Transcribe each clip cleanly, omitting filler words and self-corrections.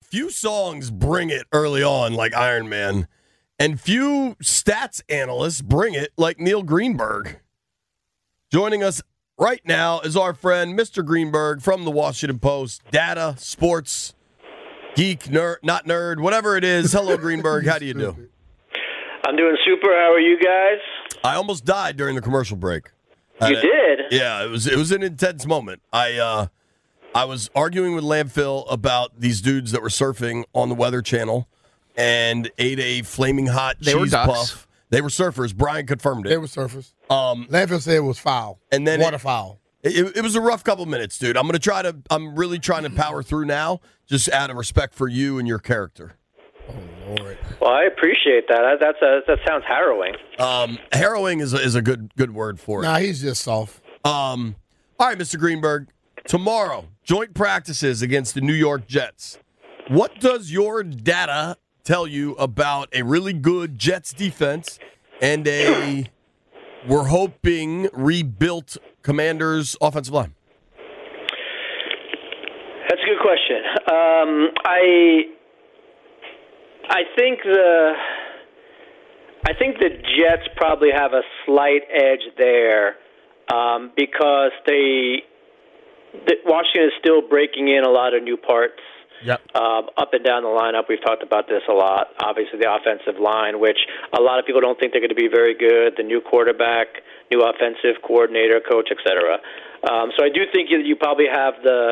few songs bring it early on like Iron Man, and few stats analysts bring it like Neil Greenberg. Joining us right now is our friend, Mr. Greenberg from the Washington Post, data, sports, geek, nerd, not nerd, whatever it is. Hello, Greenberg. How do you do? I'm doing super. How are you guys? I almost died during the commercial break. You did? Yeah, it was an intense moment. I was arguing with Landfill about these dudes that were surfing on the Weather Channel and ate a flaming hot cheese puff. They were surfers. Brian confirmed it. They were surfers. Landfill said it was foul. And then waterfowl. It was a rough couple minutes, dude. I'm really trying to power through now, just out of respect for you and your character. Oh, Lord. Well, I appreciate that. That sounds harrowing. Harrowing is a good word for it. Nah, he's just soft. All right, Mr. Greenberg. Tomorrow, joint practices against the New York Jets. What does your data tell you about a really good Jets defense and we're hoping, rebuilt Commanders offensive line? That's a good question. I think the Jets probably have a slight edge there because Washington is still breaking in a lot of new parts. Yep. Up and down the lineup. We've talked about this a lot. Obviously, the offensive line, which a lot of people don't think they're going to be very good. The new quarterback, new offensive coordinator, coach, etc. So I do think you probably have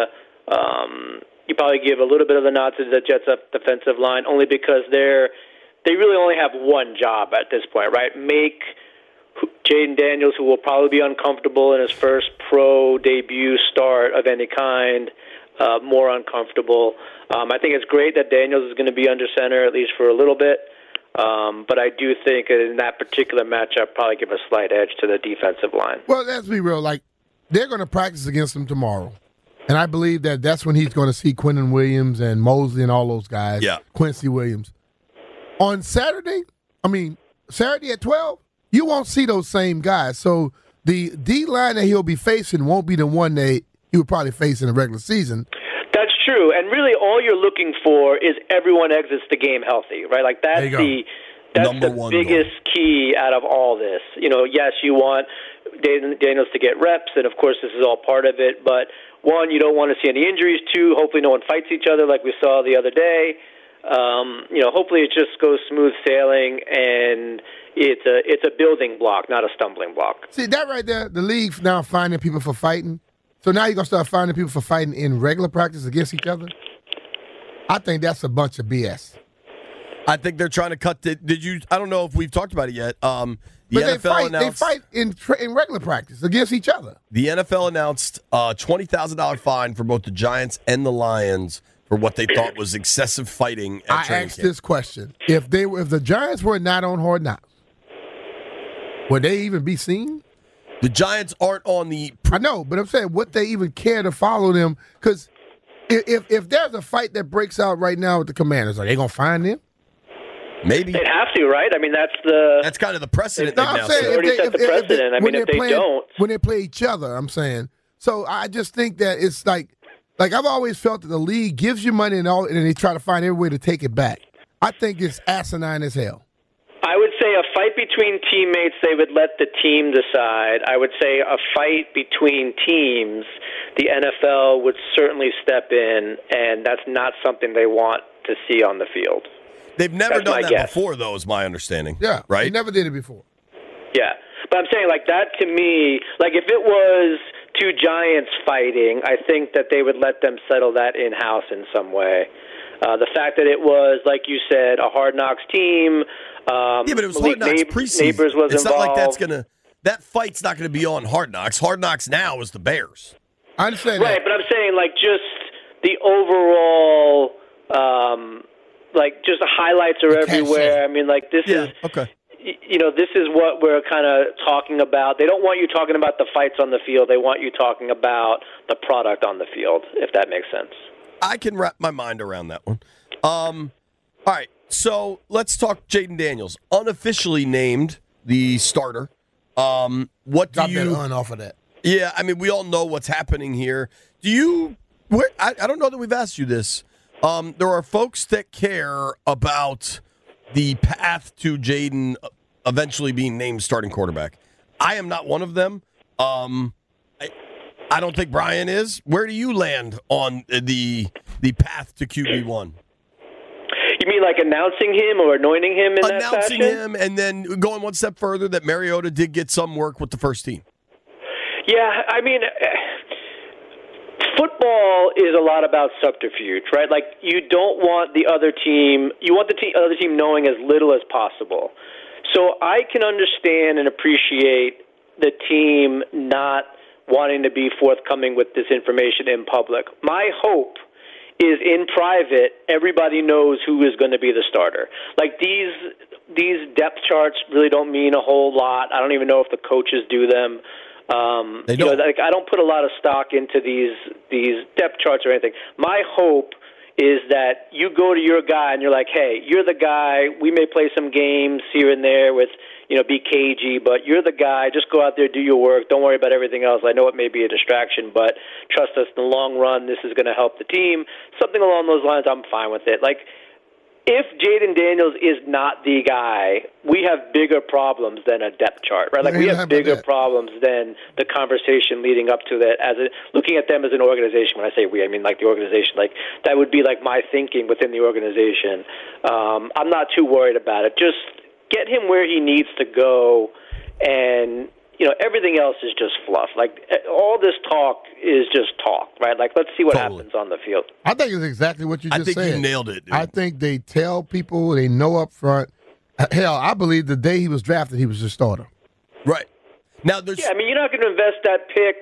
you probably give a little bit of the nod to the Jets' defensive line, only because they really only have one job at this point, right? Make Jaden Daniels, who will probably be uncomfortable in his first pro debut start of any kind, more uncomfortable. I think it's great that Daniels is going to be under center, at least for a little bit. But I do think in that particular matchup, probably give a slight edge to the defensive line. Well, let's be real. Like, they're going to practice against them tomorrow. And I believe that's when he's going to see Quentin Williams and Mosley and all those guys. Yeah. Quincy Williams. On Saturday at 12, you won't see those same guys. So the D-line that he'll be facing won't be the one that he would probably face in the regular season. That's true. And really all you're looking for is everyone exits the game healthy, right? Like that's the biggest key out of all this. Yes, you want Daniels to get reps, and of course this is all part of it, but one, you don't want to see any injuries. Two, hopefully no one fights each other like we saw the other day. Hopefully it just goes smooth sailing, and it's a building block, not a stumbling block. See, that right there, the league's now finding people for fighting. So now you're going to start finding people for fighting in regular practice against each other? I think that's a bunch of BS. I think they're trying to cut I don't know if we've talked about it yet. The but NFL announced they fight in regular practice against each other. The NFL announced a $20,000 fine for both the Giants and the Lions for what they thought was excessive fighting at training camp. I asked this question. If the Giants were not on Hard Knocks, would they even be seen? The Giants aren't on the... I know, but I'm saying, would they even care to follow them? Because if there's a fight that breaks out right now with the Commanders, are they going to find them? Maybe. They'd have to, right? I mean, that's kind of the precedent. No, I'm saying if they don't. When they play each other, I'm saying. So I just think that it's like I've always felt that the league gives you money and they try to find every way to take it back. I think it's asinine as hell. I would say a fight between teammates, they would let the team decide. I would say a fight between teams, the NFL would certainly step in, and that's not something they want to see on the field. They've never done that before, though, is my understanding. Yeah, right? They never did it before. Yeah, but I'm saying, like, that to me, like, if it was two Giants fighting, I think that they would let them settle that in-house in some way. The fact that it was, like you said, a Hard Knocks team. But it was Hard Knocks preseason. Neighbors was it's involved. Not like that fight's not going to be on Hard Knocks. Hard Knocks now is the Bears. I understand right, but I'm saying, like, just the overall, just the highlights are everywhere. I mean, like, this is okay. This is what we're kind of talking about. They don't want you talking about the fights on the field. They want you talking about the product on the field, if that makes sense. I can wrap my mind around that one. All right, so let's talk Jaden Daniels. Unofficially named the starter. What do you... Drop that off of that. Yeah, I mean, we all know what's happening here. I don't know that we've asked you this. There are folks that care about the path to Jayden eventually being named starting quarterback. I am not one of them. I don't think Brian is. Where do you land on the path to QB1? You mean like announcing him or anointing him in that fashion? Announcing him and then going one step further that Mariota did get some work with the first team. Yeah, I mean, football is a lot about subterfuge, right? Like, you don't want the other team – you want the other team knowing as little as possible. So I can understand and appreciate the team not wanting to be forthcoming with this information in public. My hope is in private, everybody knows who is going to be the starter. Like, these depth charts really don't mean a whole lot. I don't even know if the coaches do them. They don't. I don't put a lot of stock into these depth charts or anything. My hope is that you go to your guy and you're like, hey, you're the guy. We may play some games here and there with, be cagey, but you're the guy. Just go out there, do your work. Don't worry about everything else. I know it may be a distraction, but trust us, in the long run, this is going to help the team. Something along those lines, I'm fine with it. Like, if Jayden Daniels is not the guy, we have bigger problems than a depth chart, right? Like, we have bigger problems than the conversation leading up to that. Looking at them as an organization, when I say we, I mean like the organization. Like, that would be like my thinking within the organization. I'm not too worried about it. Just get him where he needs to go, and everything else is just fluff. Like, all this talk is just talk, right? Like, let's see what happens on the field. I think it's exactly what you just said. I think you nailed it, dude. I think they tell people, they know up front. Hell, I believe the day he was drafted, he was a starter. Right. Now, you're not going to invest that pick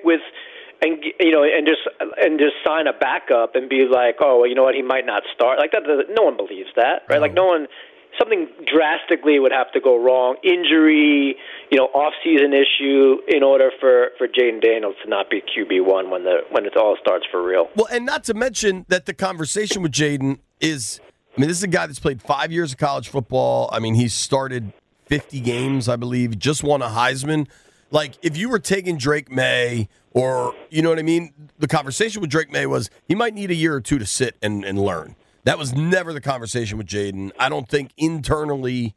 and just sign a backup and be like, oh, well, you know what, he might not start. Like, that. No one believes that, right? Like, no one. Something drastically would have to go wrong, injury, off-season issue, in order for Jayden Daniels to not be QB1 when it all starts for real. Well, and not to mention that the conversation with Jayden is, this is a guy that's played 5 years of college football. I mean, he's started 50 games, I believe, just won a Heisman. Like, if you were taking Drake May or, you know what I mean, the conversation with Drake May was he might need a year or two to sit and learn. That was never the conversation with Jayden. I don't think internally.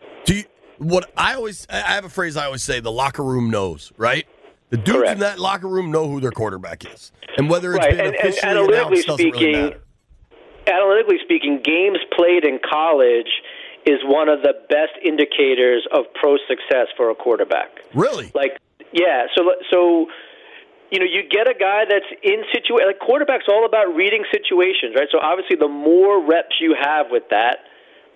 I have a phrase I always say: the locker room knows, right? The dudes Correct. in that locker room know who their quarterback is, and whether it's right. been officially and announced doesn't really matter. Analytically speaking, games played in college is one of the best indicators of pro success for a quarterback. Really? Like, yeah. So. You get a guy that's in situation. Like, quarterback's all about reading situations, right? So obviously, the more reps you have with that,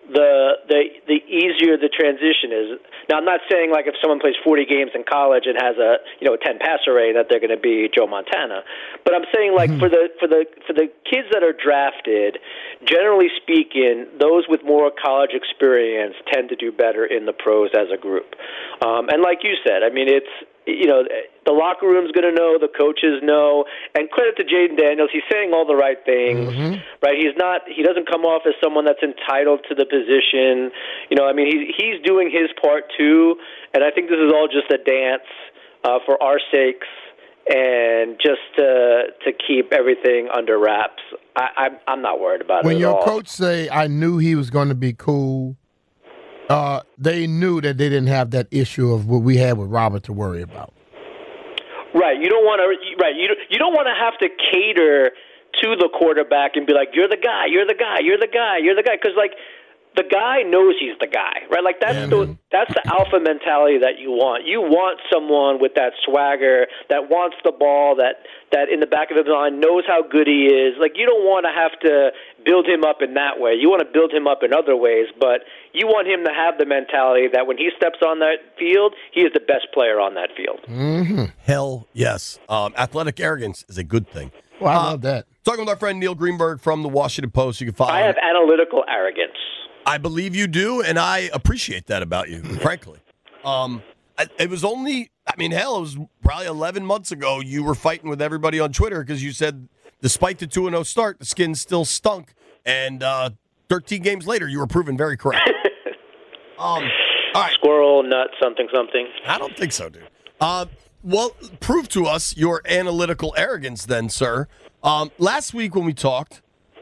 the easier the transition is. Now, I'm not saying like if someone plays 40 games in college and has a 10 passer rate that they're going to be Joe Montana, but I'm saying like for the kids that are drafted, generally speaking, those with more college experience tend to do better in the pros as a group. And like you said, I mean, it's the locker room's going to know, the coaches know, and credit to Jayden Daniels. He's saying all the right things, right? He doesn't come off as someone that's entitled to the position. He's doing his part too, and I think this is all just a dance for our sakes and just to keep everything under wraps. I'm not worried about it at all. When your coach say, I knew he was going to be cool, they knew that they didn't have that issue of what we had with Robert to worry about. Right. You don't want to. Right. You don't want to have to cater to the quarterback and be like, "You're the guy. You're the guy. You're the guy. You're the guy." Because like the guy knows he's the guy, right? Like that's the alpha mentality that you want. You want someone with that swagger that wants the ball, that in the back of his mind knows how good he is. Like, you don't want to have to build him up in that way. You want to build him up in other ways, but you want him to have the mentality that when he steps on that field, he is the best player on that field. Mm-hmm. Hell yes. Athletic arrogance is a good thing. Well, I love that. Talking with our friend Neil Greenberg from the Washington Post. You can follow I have analytical arrogance. I believe you do, and I appreciate that about you, frankly. It was only, it was probably 11 months ago you were fighting with everybody on Twitter because you said despite the 2-0 start, the skin still stunk, and 13 games later, you were proven very correct. All right. Squirrel, nut, something. I don't think so, dude. Well, prove to us your analytical arrogance then, sir. Last week when we talked,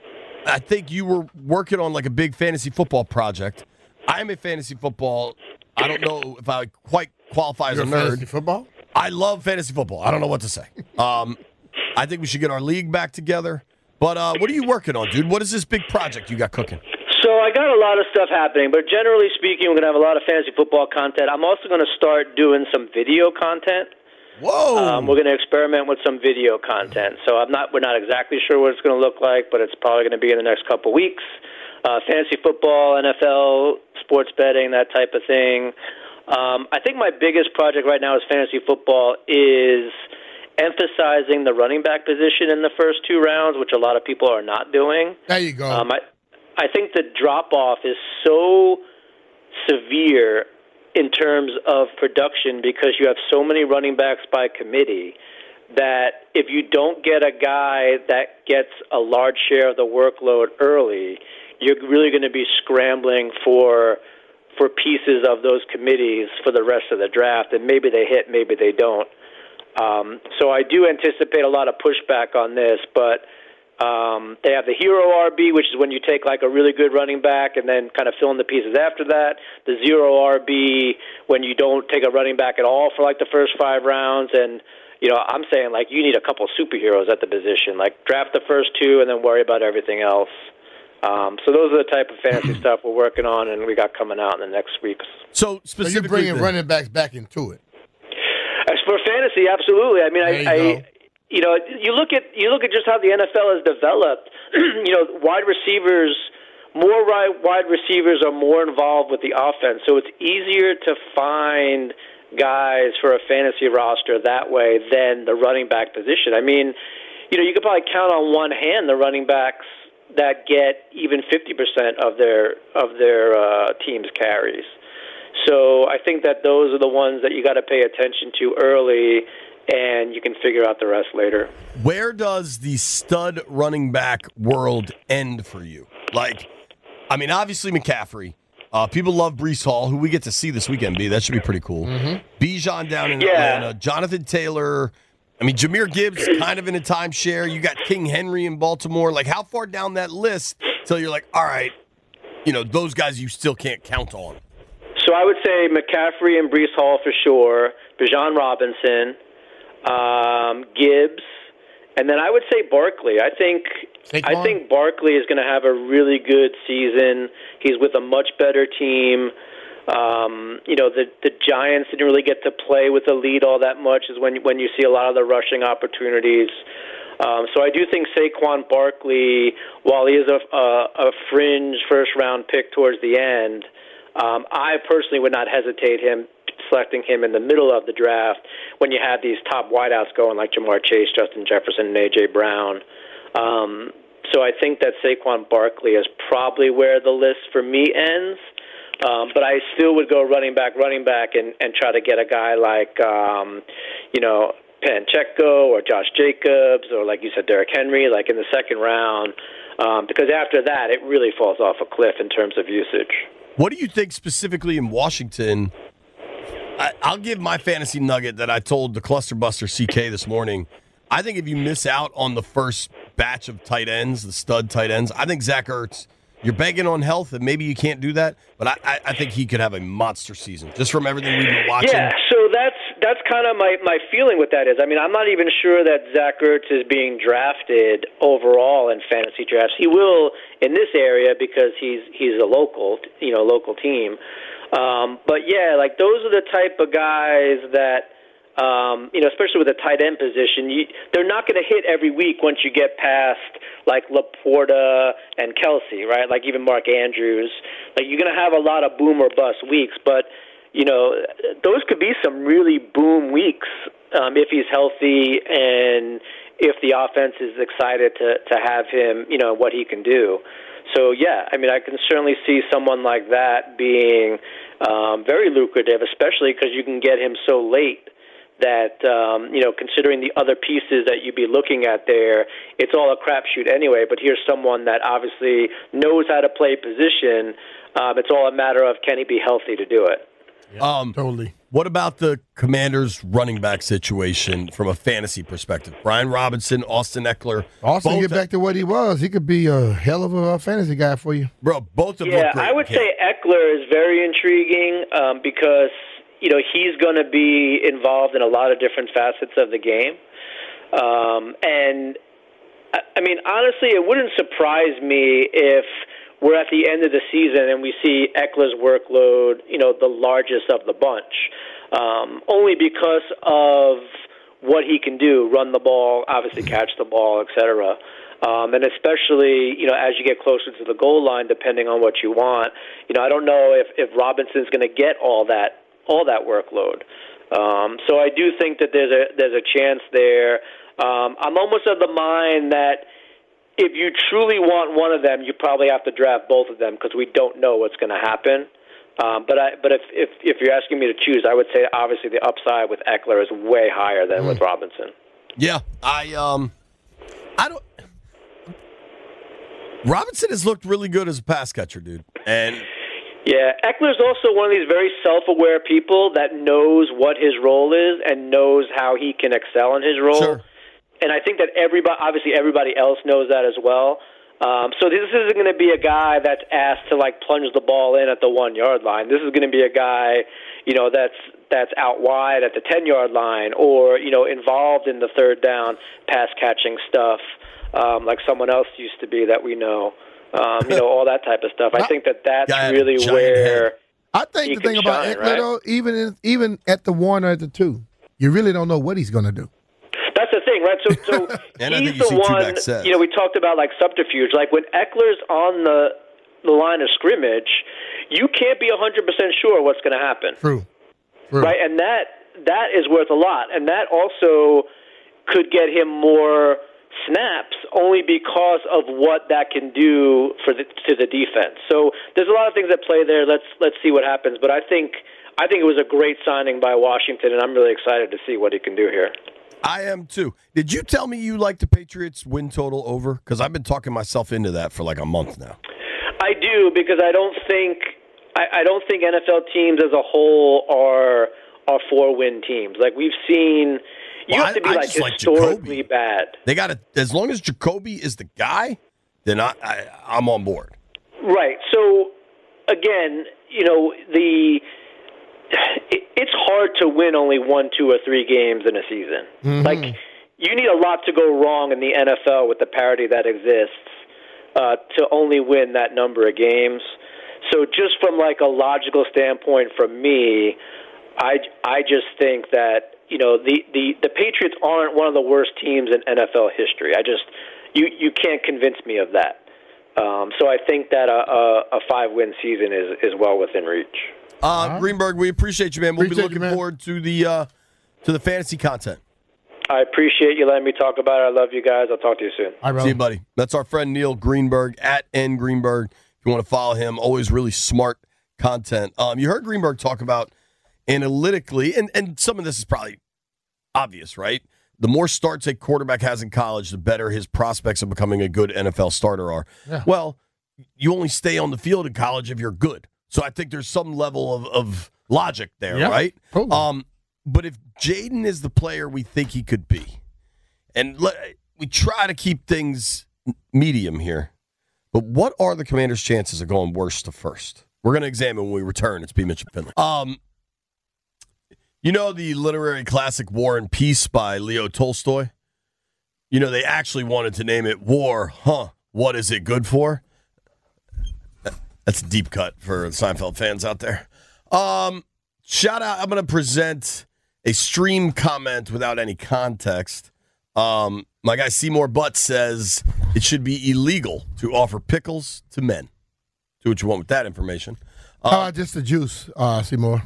I think you were working on like a big fantasy football project. I'm a fantasy football. I don't know if I quite qualify as a nerd. Fantasy football? I love fantasy football. I don't know what to say. I think we should get our league back together. But what are you working on, dude? What is this big project you got cooking? So I got a lot of stuff happening, but generally speaking, we're going to have a lot of fantasy football content. I'm also going to start doing some video content. Whoa! We're going to experiment with some video content. So we're not exactly sure what it's going to look like, but it's probably going to be in the next couple weeks. Fantasy football, NFL, sports betting, that type of thing. I think my biggest project right now is fantasy football is emphasizing the running back position in the first 2 rounds, which a lot of people are not doing. There you go. I think the drop-off is so severe in terms of production because you have so many running backs by committee that if you don't get a guy that gets a large share of the workload early, you're really going to be scrambling for pieces of those committees for the rest of the draft, and maybe they hit, maybe they don't. So I do anticipate a lot of pushback on this, but they have the hero RB, which is when you take like a really good running back and then kind of fill in the pieces after that. The zero RB, when you don't take a running back at all for like the first 5 rounds. And, I'm saying like you need a couple superheroes at the position, like draft the first 2 and then worry about everything else. So those are the type of fantasy stuff we're working on and we got coming out in the next weeks. So you're bringing running backs back into it. As for fantasy, absolutely. I mean, you look at just how the NFL has developed. Wide receivers are more involved with the offense, so it's easier to find guys for a fantasy roster that way than the running back position. I mean, you could probably count on one hand the running backs that get even 50% of their team's carries. So I think that those are the ones that you got to pay attention to early, and you can figure out the rest later. Where does the stud running back world end for you? Like, I mean, obviously McCaffrey. People love Breece Hall, who we get to see this weekend, B. That should be pretty cool. Mm-hmm. Bijan down in Atlanta. Jonathan Taylor. I mean, Jahmyr Gibbs kind of in a timeshare. You got King Henry in Baltimore. Like, how far down that list till you're like, all right, those guys you still can't count on? So I would say McCaffrey and Breece Hall for sure, Bijan Robinson, Gibbs, and then I would say Barkley. I think Barkley is going to have a really good season. He's with a much better team. The Giants didn't really get to play with the lead all that much is when you see a lot of the rushing opportunities. So I do think Saquon Barkley, while he is a fringe first-round pick towards the end, I personally would not hesitate selecting him in the middle of the draft when you have these top wideouts going like Jamar Chase, Justin Jefferson, and A.J. Brown. So I think that Saquon Barkley is probably where the list for me ends. But I still would go running back, and try to get a guy like, Pacheco or Josh Jacobs or, like you said, Derrick Henry, like in the second round. Because after that, it really falls off a cliff in terms of usage. What do you think specifically in Washington? I'll give my fantasy nugget that I told the Clusterbuster CK this morning. I think if you miss out on the first batch of tight ends, the stud tight ends, I think Zach Ertz, you're banking on health, and maybe you can't do that, but I think he could have a monster season, just from everything we've been watching. Yeah, so that's kind of my feeling with that is, I mean, I'm not even sure that Zach Ertz is being drafted overall in fantasy drafts. He will in this area because he's a local team. But yeah, like those are the type of guys that, especially with the tight end position, they're not going to hit every week once you get past like Laporta and Kelsey, right? Like even Mark Andrews. Like you're going to have a lot of boom or bust weeks, but those could be some really boom weeks if he's healthy and if the offense is excited to have him, what he can do. So yeah, I mean, I can certainly see someone like that being very lucrative, especially because you can get him so late. That, considering the other pieces that you'd be looking at there, it's all a crapshoot anyway. But here's someone that obviously knows how to play position. It's all a matter of can he be healthy to do it. Totally. What about the Commanders' running back situation from a fantasy perspective? Brian Robinson, Austin Eckler. Austin, get back to what he was. He could be a hell of a fantasy guy for you. Bro, both of them. Yeah, I would say Eckler is very intriguing because, he's going to be involved in a lot of different facets of the game. And, I mean, honestly, it wouldn't surprise me if we're at the end of the season and we see Eckler's workload, the largest of the bunch, only because of what he can do, run the ball, obviously catch the ball, et cetera. And especially, as you get closer to the goal line, depending on what you want, I don't know if Robinson's going to get all that workload. So I do think that there's a chance there. I'm almost of the mind that if you truly want one of them, you probably have to draft both of them because we don't know what's going to happen. But if you're asking me to choose, I would say obviously the upside with Eckler is way higher than with Robinson. Yeah, I don't. Robinson has looked really good as a pass catcher, dude, and. Yeah, Eckler's also one of these very self-aware people that knows what his role is and knows how he can excel in his role. Sure. And I think that everybody else knows that as well. So this isn't going to be a guy that's asked to plunge the ball in at the 1-yard line. This is going to be a guy, that's out wide at the 10-yard line or involved in the third down pass catching stuff, like someone else used to be that we know. All that type of stuff. I think that's really where I think the thing about Eckler, though, even at the 1 or at the 2, you really don't know what he's going to do. That's the thing, right? So he's the one. We talked about subterfuge. When Eckler's on the line of scrimmage, you can't be 100% sure what's going to happen. True. Right, and that is worth a lot, and that also could get him more snaps only because of what that can do to the defense. So there's a lot of things at play there. Let's see what happens. But I think it was a great signing by Washington, and I'm really excited to see what he can do here. I am too. Did you tell me you like the Patriots win total over? Because I've been talking myself into that for a month now. I do because I don't think NFL teams as a whole are 4-win teams. We've seen. You have to be historically bad. They got to, as long as Jacoby is the guy, then I'm on board. Right. So again, it's hard to win only 1, 2, or 3 games in a season. Mm-hmm. You need a lot to go wrong in the NFL with the parity that exists to only win that number of games. So just from a logical standpoint, from me, I just think that. The Patriots aren't one of the worst teams in NFL history. You can't convince me of that. So I think that a 5-win season is well within reach. Greenberg, we appreciate you, man. We'll be looking forward to the fantasy content. I appreciate you letting me talk about it. I love you guys. I'll talk to you soon. All right, see you, buddy. That's our friend Neil Greenberg at @ngreenberg. If you want to follow him, always really smart content. You heard Greenberg talk about analytically, and some of this is probably obvious, right? The more starts a quarterback has in college, the better his prospects of becoming a good NFL starter are. Yeah. Well, you only stay on the field in college if you're good. So I think there's some level of logic there, right? Totally. But if Jaden is the player we think he could be, and we try to keep things medium here, but what are the Commanders' chances of going worst to first? We're going to examine when we return. It's B. Mitch and Finley. You know the literary classic War and Peace by Leo Tolstoy? They actually wanted to name it War, What Is It Good For? That's a deep cut for the Seinfeld fans out there. Shout out, I'm going to present a stream comment without any context. My guy Seymour Butts says it should be illegal to offer pickles to men. Do what you want with that information. Just the juice, Seymour.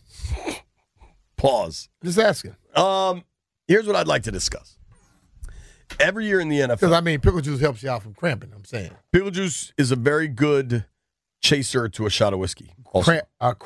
Pause. Just asking. Here's what I'd like to discuss. Every year in the NFL. Because, pickle juice helps you out from cramping, I'm saying. Pickle juice is a very good chaser to a shot of whiskey. Also.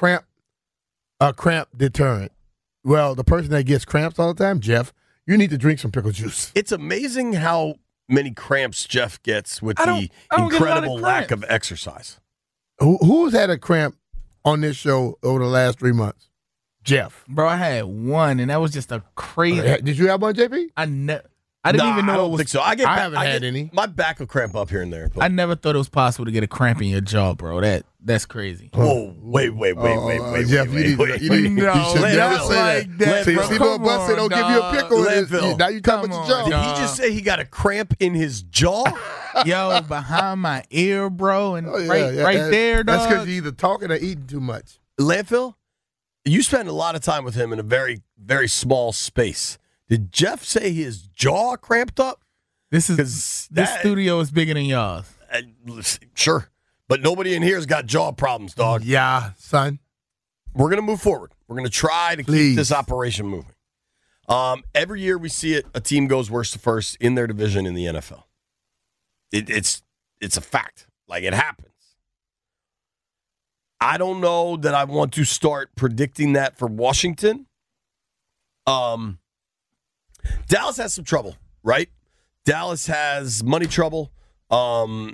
Cramp deterrent. Well, the person that gets cramps all the time, Jeff, you need to drink some pickle juice. It's amazing how many cramps Jeff gets with the incredible lack of exercise. Who's had a cramp on this show over the last 3 months? Jeff. Bro, I had one, and that was just a crazy. Did you have one, JP? I didn't even know I don't it was. think so. I haven't had any. My back will cramp up here and there. But. I never thought it was possible to get a cramp in your jaw, bro. That's crazy. Whoa, wait, Jeff, you should never say that. See, what Bus said, don't give you a pickle. Now you talking about your jaw. Did he just say he got a cramp in his jaw? Yo, behind my ear, bro, and right there, dog. That's because you're either talking or eating too much. Landfill, you spend a lot of time with him in a very, very small space. Did Jeff say his jaw cramped up? This studio is bigger than y'all's. Sure. But nobody in here has got jaw problems, dog. Yeah, son. We're going to move forward. We're going to try to keep this operation moving. Every year we see it, a team goes worst to first in their division in the NFL. It's a fact. Like, it happens. I don't know that I want to start predicting that for Washington. Dallas has some trouble, right? Dallas has money trouble. They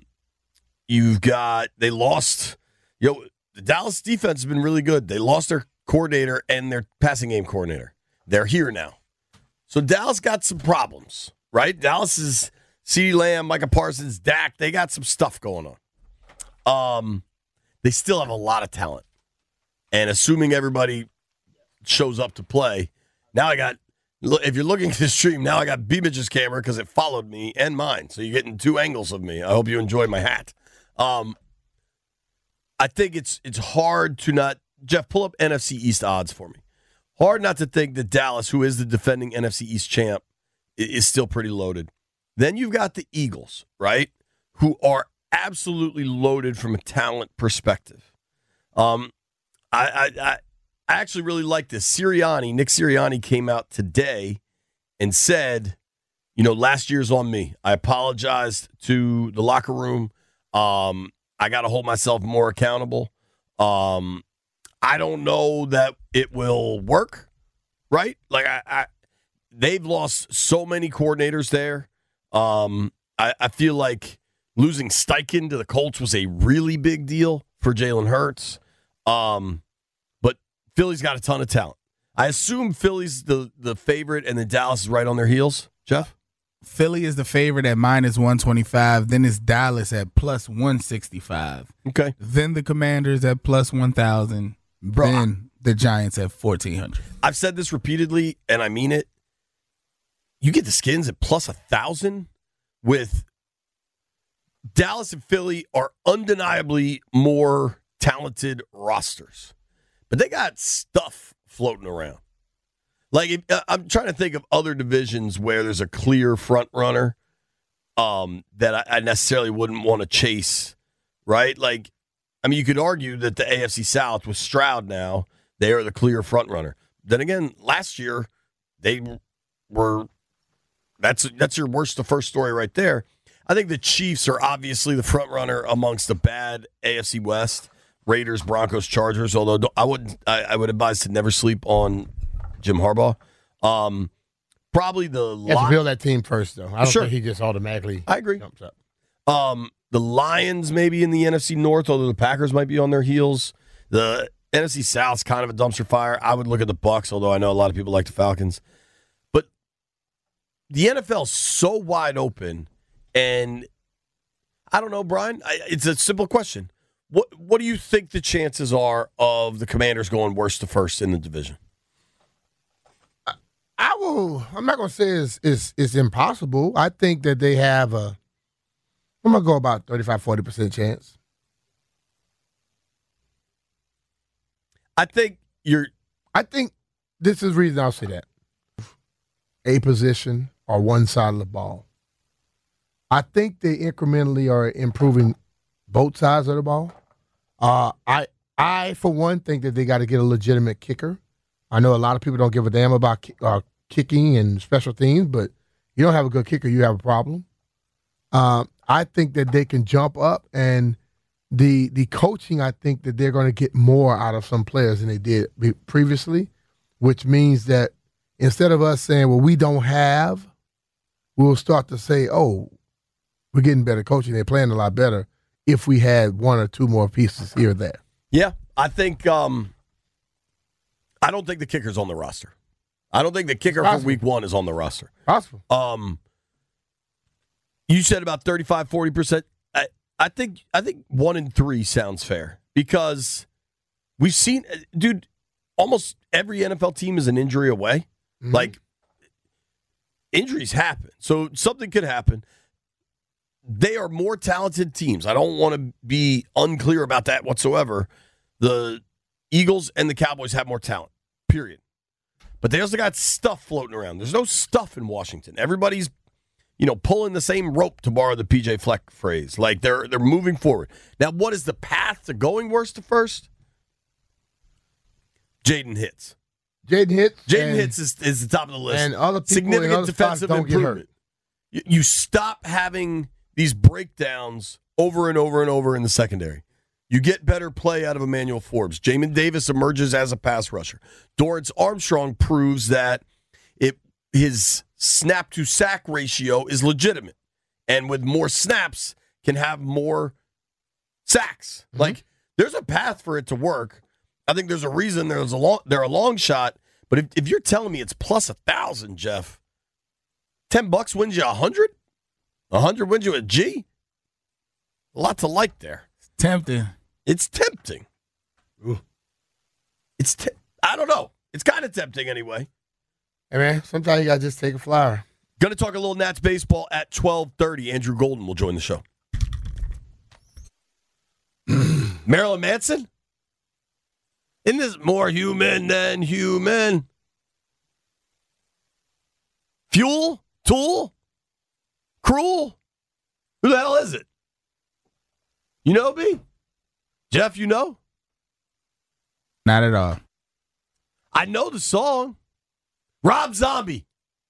lost. The Dallas defense has been really good. They lost their coordinator and their passing game coordinator. They're here now. So Dallas got some problems, right? Dallas is CeeDee Lamb, Micah Parsons, Dak. They got some stuff going on. They still have a lot of talent. And assuming everybody shows up to play, now if you're looking at this stream, now I got B-Mitch's camera because it followed me and mine. So you're getting two angles of me. I hope you enjoy my hat. I think it's hard to not – Jeff, pull up NFC East odds for me. Hard not to think that Dallas, who is the defending NFC East champ, is still pretty loaded. Then you've got the Eagles, right, who are absolutely loaded from a talent perspective. I actually really like this. Nick Sirianni came out today and said, last year's on me. I apologized to the locker room. I got to hold myself more accountable. I don't know that it will work, right? Like, they've lost so many coordinators there. I feel like losing Steichen to the Colts was a really big deal for Jalen Hurts. But Philly's got a ton of talent. I assume Philly's the favorite and then Dallas is right on their heels, Jeff? Philly is the favorite at -125. Then it's Dallas at +165. Okay. Then the Commanders at +1,000. Then the Giants at 1,400. I've said this repeatedly, and I mean it. You get the Skins at +1,000 with Dallas and Philly are undeniably more talented rosters. But they got stuff floating around. Like, I'm trying to think of other divisions where there's a clear front runner that I necessarily wouldn't want to chase, right? Like, I mean, you could argue that the AFC South with Stroud now, they are the clear front runner. Then again, last year, they were that's your worst to first story right there. I think the Chiefs are obviously the front runner amongst the bad AFC West, Raiders, Broncos, Chargers, although I would advise to never sleep on Jim Harbaugh. Probably you have to build that team first, though. I don't think he just automatically jumps up. The Lions maybe in the NFC North, although the Packers might be on their heels. The NFC South's kind of a dumpster fire. I would look at the Bucs, although I know a lot of people like the Falcons. But the NFL's so wide open, and I don't know, Brian. It's a simple question. What do you think the chances are of the Commanders going worst to first in the division? I'm not going to say it's impossible. I think that they have I'm going to go about 35-40% chance. I think this is the reason I'll say that. A position or one side of the ball. I think they incrementally are improving both sides of the ball. I for one, think that they got to get a legitimate kicker. I know a lot of people don't give a damn about kicking and special teams, but you don't have a good kicker, you have a problem. I think that they can jump up, and the coaching, I think that they're going to get more out of some players than they did previously, which means that instead of us saying, well, we don't have, we'll start to say, oh, we're getting better coaching. They're playing a lot better if we had one or two more pieces here or there. Yeah, I think I don't think the kicker's on the roster. I don't think the kicker for week 1 is on the roster. Possible. You said about 35, 40%. I think 1 in 3 sounds fair because we've seen, dude, almost every NFL team is an injury away. Mm-hmm. Like, injuries happen. So something could happen. They are more talented teams. I don't want to be unclear about that whatsoever. The Eagles and the Cowboys have more talent, period. But they also got stuff floating around. There's no stuff in Washington. Everybody's, pulling the same rope, to borrow the PJ Fleck phrase. Like, they're moving forward. Now, what is the path to going worst to first? Jaden Hicks. Jaden Hicks is the top of the list. And other people significant in other defensive don't improvement. Get hurt. You stop having these breakdowns over and over and over in the secondary. You get better play out of Emmanuel Forbes. Jamin Davis emerges as a pass rusher. Dorrance Armstrong proves that his snap-to-sack ratio is legitimate. And with more snaps, can have more sacks. Mm-hmm. Like, there's a path for it to work. I think there's a reason they're a long shot. But if you're telling me it's plus 1,000, Jeff, $10 wins you 100? 100 wins you a G? A lot to like there. Tempting. It's tempting. Ooh. I don't know. It's kind of tempting anyway. Hey, man, sometimes you got to just take a flyer. Going to talk a little Nats baseball at 12:30. Andrew Golden will join the show. Marilyn Manson? Isn't this more human than human? Fuel? Tool? Cruel? Who the hell is it? You know, B? Jeff, you know? Not at all. I know the song. Rob Zombie.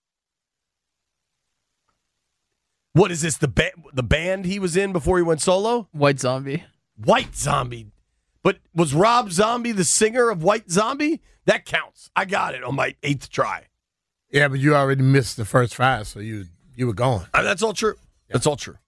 What is this, the band he was in before he went solo? White Zombie. White Zombie. But was Rob Zombie the singer of White Zombie? That counts. I got it on my 8th try. Yeah, but you already missed the first 5, so you were going. That's all true. Yeah. That's all true.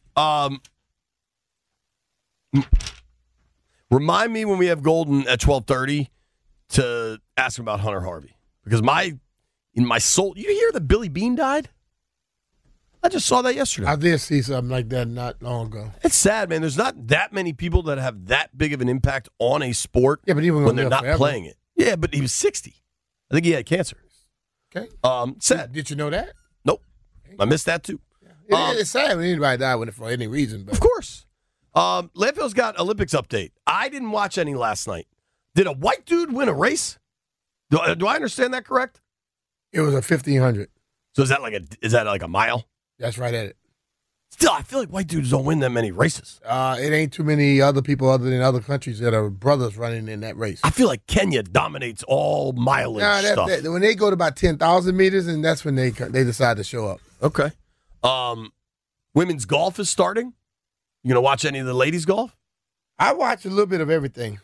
Remind me when we have Golden at 12:30 to ask him about Hunter Harvey. Because in my soul, you hear that Billy Bean died? I just saw that yesterday. I did see something like that not long ago. It's sad, man. There's not that many people that have that big of an impact on a sport but even when they're not forever. playing it. Yeah, but he was 60. I think he had cancer. Okay. Sad. Did you know that? Nope. I missed that too. Yeah. It's sad when anybody died with it for any reason. But. Of course. Landfill's got Olympics update. I didn't watch any last night. Did a white dude win a race? Do I understand that correct? It was a 1,500. So is that like a mile? That's right at it. Still, I feel like white dudes don't win that many races. It ain't too many other people other than other countries that are brothers running in that race. I feel like Kenya dominates all mileage stuff. When they go to about 10,000 meters, and that's when they decide to show up. Okay. Women's golf is starting. You gonna watch any of the ladies' golf? I watch a little bit of everything.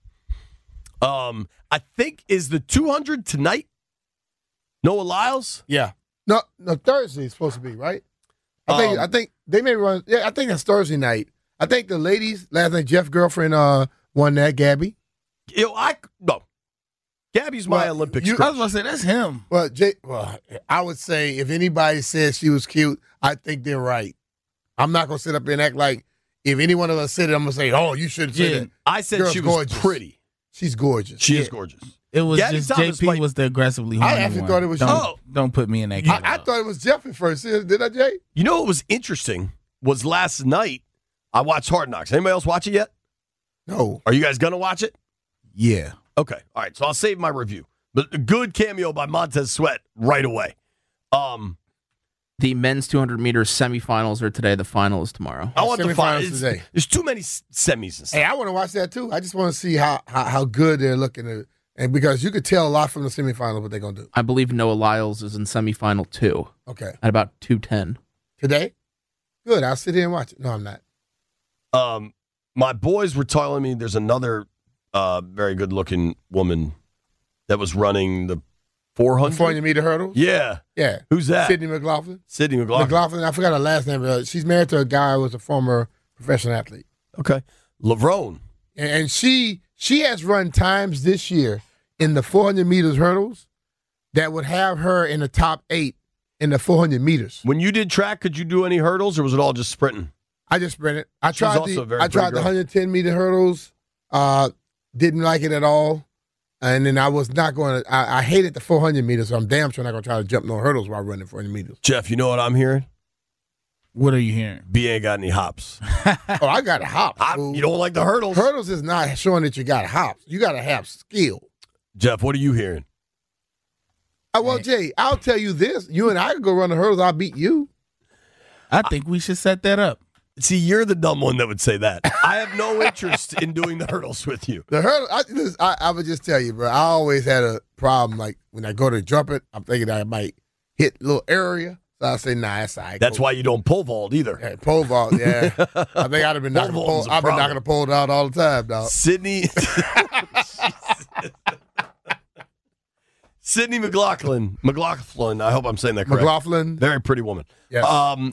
I think is the 200 tonight. Noah Lyles. Yeah. No. Thursday is supposed to be right. I think they may run. Yeah, I think that's Thursday night. I think the ladies last night. Jeff's girlfriend won that. Gabby. Gabby's my Olympic. I was gonna say that's him. Well, I would say if anybody says she was cute, I think they're right. I'm not gonna sit up and act like if any one of us said it, I'm gonna say, "Oh, you should say that." I said Girl's she was gorgeous. Pretty. She's gorgeous. She is gorgeous. It was Gabby just Thomas JP was the aggressively horny I actually one. thought it was Don't put me in that category. I thought it was Jeff at first. Did I, Jay? You know what was interesting was last night I watched Hard Knocks. Anybody else watch it yet? No. Are you guys gonna watch it? Yeah. Okay. All right. So I'll save my review. But a good cameo by Montez Sweat right away. The men's 200 meters semifinals are today. The final is tomorrow. I want the Semifinals finals today. There's too many semis and stuff. Hey, I want to watch that too. I just want to see how good they're looking, and because you could tell a lot from the semifinals what they're gonna do. I believe Noah Lyles is in semifinal 2 Okay. at about 2:10. Today? Good. I'll sit here and watch it. No, I'm not. My boys were telling me there's another very good-looking woman that was running the 400. 400-meter hurdles? Yeah. Yeah. Who's that? Sydney McLaughlin. Sydney McLaughlin. McLaughlin, I forgot her last name. But she's married to a guy who was a former professional athlete. Okay. Lavrone. And she has run times this year. in the 400 meters hurdles that would have her in the top 8 in the 400 meters. When you did track, could you do any hurdles, or was it all just sprinting? I just sprinted. I She's tried also a very the pretty girl. 110 meter hurdles. Didn't like it at all. And then I was not going to. I hated the 400 meters, so I'm damn sure not going to try to jump no hurdles while running 400 meters. Jeff, you know what I'm hearing? What are you hearing? B ain't got any hops. Oh, I got a hop. You don't like the hurdles? Hurdles is not showing that you got hops. You got to have skill. Jeff, what are you hearing? Well, Jay, I'll tell you this. You and I could go run the hurdles. I'll beat you. I think we should set that up. See, you're the dumb one that would say that. I have no interest in doing the hurdles with you. The hurdle, I would just tell you, bro, I always had a problem. Like, when I go to jump it, I'm thinking I might hit a little area. So I say, nah, that's all right. That's why you don't pole vault either. Yeah, pole vault, yeah. I think I'd have been knocking Pole the vaulting's pole. a I've been problem. knocking the pole out all the time, dog. Sydney McLaughlin, I hope I'm saying that correct. McLaughlin, Very pretty woman. yes.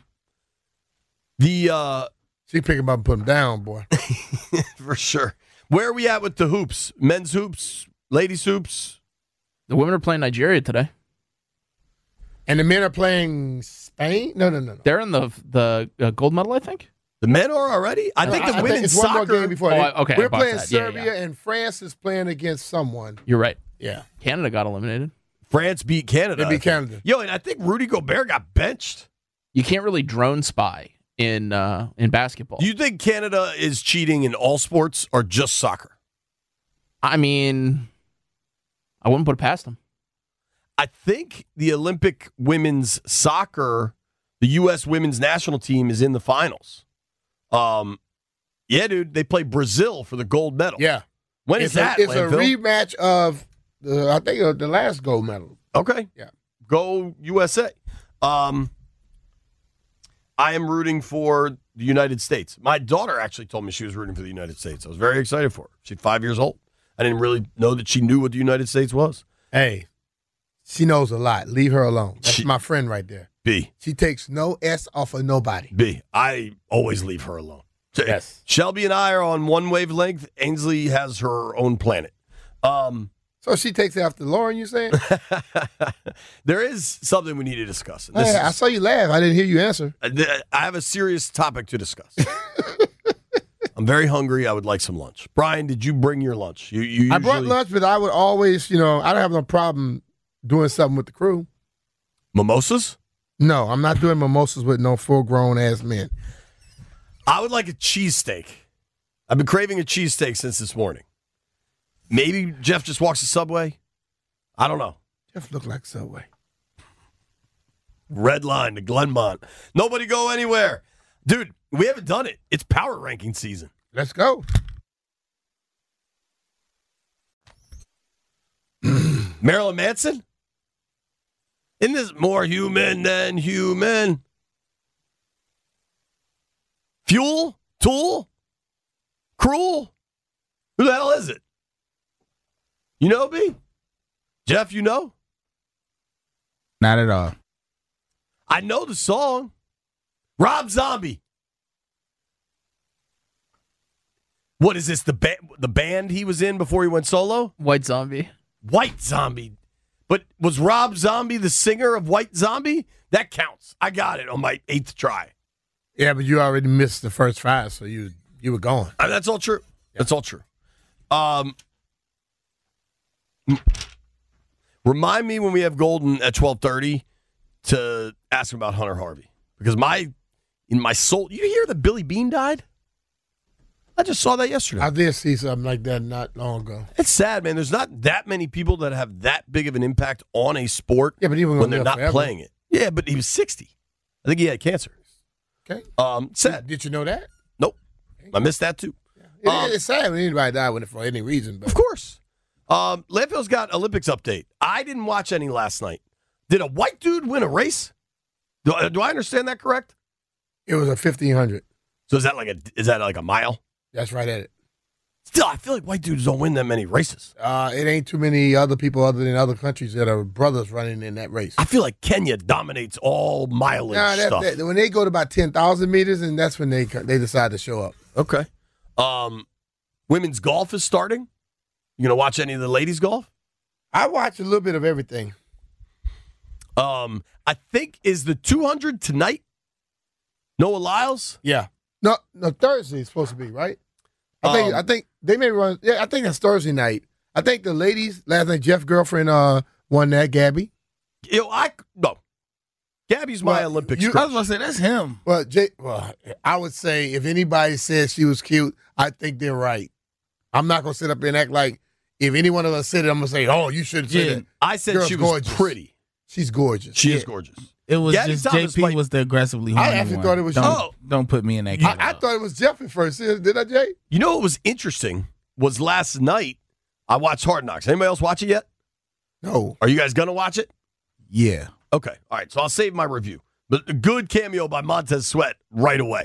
She pick him up and put him down, boy. For sure. Where are we at with the hoops? Men's hoops, ladies hoops? The women are playing Nigeria today. And the men are playing Spain? No. They're in the gold medal, I think. The men are already? I think the women's it's one more soccer. game before. Okay, We're about playing that. Yeah, Serbia, yeah. and France is playing against someone. You're right. Yeah. Canada got eliminated. France beat Canada. They beat Canada. Yo, and I think Rudy Gobert got benched. You can't really drone spy in basketball. Do you think Canada is cheating in all sports or just soccer? I mean, I wouldn't put it past them. I think the Olympic women's soccer, the U.S. women's national team is in the finals. Yeah, dude, they play Brazil for the gold medal. Yeah. When is that? It's a Landfill? rematch of, I think, the last gold medal. Okay. Yeah. Go USA. I am rooting for the United States. My daughter actually told me she was rooting for the United States. I was very excited for her. She's 5 years old. I didn't really know that she knew what the United States was. Hey, she knows a lot. Leave her alone. That's my friend right there. B. She takes no S off of nobody. B. I always leave her alone. Yes. Shelby and I are on one wavelength. Ainsley has her own planet. So she takes after Lauren, you saying? There is something we need to discuss. And Hey, I saw you laugh. I didn't hear you answer. I have a serious topic to discuss. I'm very hungry. I would like some lunch. Brian, did you bring your lunch? You usually... I brought lunch, but I would always, I don't have no problem doing something with the crew. Mimosas? No, I'm not doing mimosas with no full-grown ass men. I would like a cheesesteak. I've been craving a cheesesteak since this morning. Maybe Jeff just walks the Subway. I don't know. Jeff look like Subway. Red line to Glenmont. Nobody go anywhere. Dude, we haven't done it. It's power ranking season. Let's go. Marilyn Manson? Isn't this more human than human? Fuel? Tool? Cruel? Who the hell is it? You know, B? Jeff, you know? Not at all. I know the song. Rob Zombie. What is this, the band he was in before he went solo? White Zombie. White Zombie. But was Rob Zombie the singer of White Zombie? That counts. I got it on my 8th try. Yeah, but you already missed the first 5, so you were going. That's all true. That's all true. Remind me when we have Golden at 12:30 to ask him about Hunter Harvey. Because in my soul, you hear that Billy Bean died? I just saw that yesterday. I did see something like that not long ago. It's sad, man. There's not that many people that have that big of an impact on a sport Yeah, but even when they're live not forever. playing it. Yeah, but he was 60. I think he had cancer. Okay. Sad. Did you know that? Nope. I missed that too. It's sad when anybody died with it for any reason. But Of course. Landfill's got Olympics update. I didn't watch any last night. Did a white dude win a race? Do I understand that correct? it was a 1,500. So is that like a mile? That's right at it. Still, I feel like white dudes don't win that many races. It ain't too many other people other than other countries that are brothers running in that race. I feel like Kenya dominates all mileage stuff. When they go to about 10,000 meters, and that's when they decide to show up. Okay. Women's golf is starting. You gonna watch any of the ladies golf? I watch a little bit of everything. I think is the 200 tonight. Noah Lyles. Yeah. No, Thursday is supposed to be, right? I think they may run. Yeah, I think that's Thursday night. I think the ladies last night, Jeff's girlfriend won that, Gabby. No. Gabby's my Olympic I was crush. going to say, that's him. Well, I would say if anybody says she was cute, I think they're right. I'm not going to sit up here and act like if any one of us said it, I'm going to say, oh, you should say that. I said Girl's she was gorgeous. pretty. She's gorgeous. She is gorgeous. It was Gabby just Thomas JP was the aggressively horny I actually one. thought it was Don't put me in that category. I thought it was Jeff at first. Did I, Jay? You know what was interesting was last night I watched Hard Knocks. Anybody else watch it yet? No. Are you guys going to watch it? Yeah. Okay. All right. So I'll save my review. But a good cameo by Montez Sweat right away.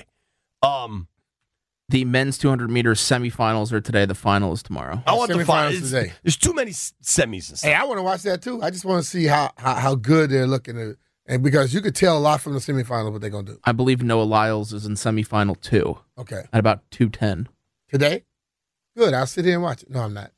The men's 200 meters semifinals are today. The final is tomorrow. I want the Semifinals finals today. There's too many semis and stuff. Hey, I want to watch that too. I just want to see how good they're looking at, and because you could tell a lot from the semifinals what they're gonna do. I believe Noah Lyles is in semifinal 2 Okay, at about 2:10. today, good. I'll sit here and watch it. No, I'm not.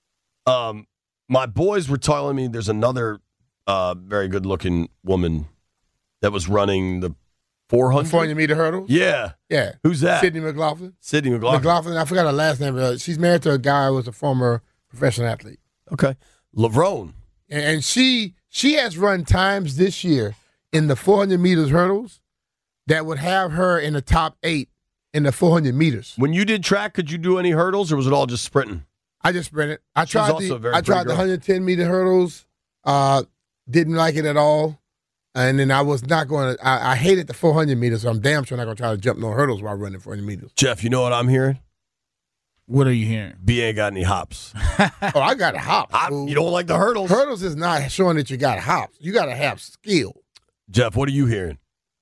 My boys were telling me there's another very good-looking woman that was running the 400. 400 meter hurdles. Yeah. Yeah. Who's that? Sydney McLaughlin. Sydney McLaughlin. McLaughlin. I forgot her last name. But she's married to a guy who was a former professional athlete, Okay. Lavrone. and she has run times this year in the 400 meters hurdles that would have her in the top 8 in the 400 meters. When you did track, could you do any hurdles, or was it all just sprinting? I just sprinted. I She's tried also a very the pretty girl. 110 meter hurdles. Didn't like it at all. And then I was not going to. I hated the 400 meters, so I'm damn sure not going to try to jump no hurdles while running 400 meters. Jeff, you know what I'm hearing? What are you hearing? B ain't got any hops. Oh, I got to hop. fool. You don't like the hurdles? Hurdles is not showing that you got to hop. You got to have skill. Jeff, what are you hearing?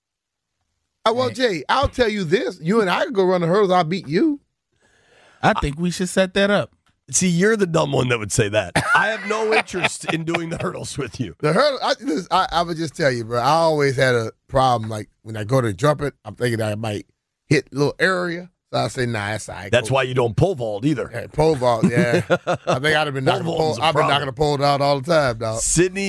Well, Jay, I'll tell you this. You and I could go run the hurdles. I'll beat you. I think we should set that up. See, you're the dumb one that would say that. I have no interest in doing the hurdles with you. The hurdle, I would just tell you, bro, I always had a problem. Like when I go to jump it, I'm thinking I might hit a little area. So I say, nah, that's all right. That's why you don't pole vault either. Hey, pole vault, yeah. I think I'd have been knocking vaulting's a I've been problem. knocking the pole out all the time, dog.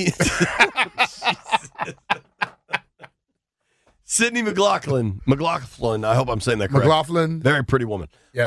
Sydney McLaughlin. I hope I'm saying that correct. McLaughlin, Very pretty woman. yes.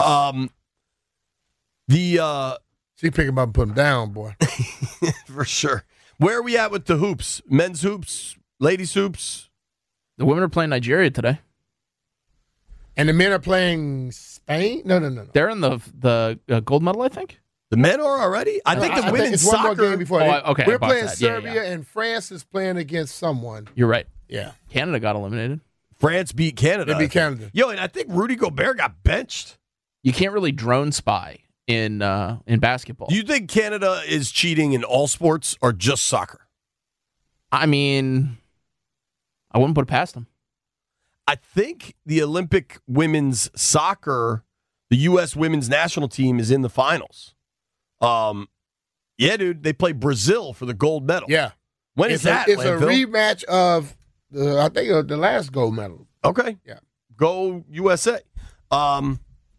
She pick him up and put him down, boy. For sure. Where are we at with the hoops? Men's hoops, ladies hoops. The women are playing Nigeria today. And the men are playing Spain? No. They're in the gold medal, I think. The men are already. I think the women's it's one more soccer. game before. Okay, We're I bought playing that. Yeah, Serbia, yeah. and France is playing against someone. You're right. Yeah, Canada got eliminated. France beat Canada. they beat Canada. Yo, and I think Rudy Gobert got benched. You can't really drone spy in basketball. Do you think Canada is cheating in all sports or just soccer? I mean, I wouldn't put it past them. I think the Olympic women's soccer, the U.S. women's national team is in the finals. Yeah, dude, they play Brazil for the gold medal. Yeah, When is that? It's a Landfill? rematch of the last gold medal. Okay. Yeah. Go USA. I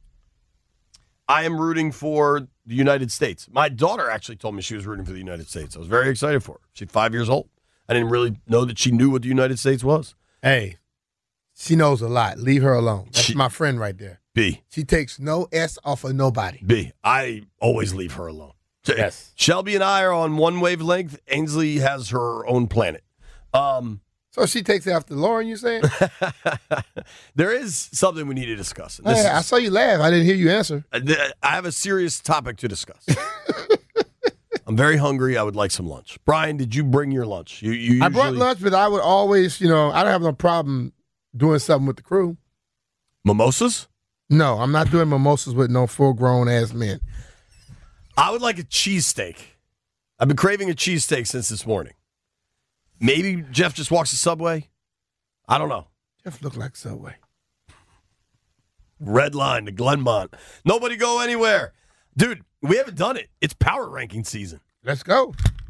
am rooting for the United States. My daughter actually told me she was rooting for the United States. I was very excited for her. She's 5 years old. I didn't really know that she knew what the United States was. Hey, she knows a lot. Leave her alone. That's my friend right there. B. She takes no S off of nobody. B. I always leave her alone. Yes. Shelby and I are on one wavelength. Ainsley has her own planet. So she takes after Lauren, you saying? There is something we need to discuss. And Hey, I saw you laugh. I didn't hear you answer. I have a serious topic to discuss. I'm very hungry. I would like some lunch. Brian, did you bring your lunch? You I brought usually- lunch, but I would always, I don't have no problem doing something with the crew. Mimosas? No, I'm not doing mimosas with no full-grown ass men. I would like a cheesesteak. I've been craving a cheesesteak since this morning. Maybe Jeff just walks the Subway. I don't know. Jeff look like Subway. Red line to Glenmont. Nobody go anywhere. Dude, we haven't done it. It's power ranking season. Let's go.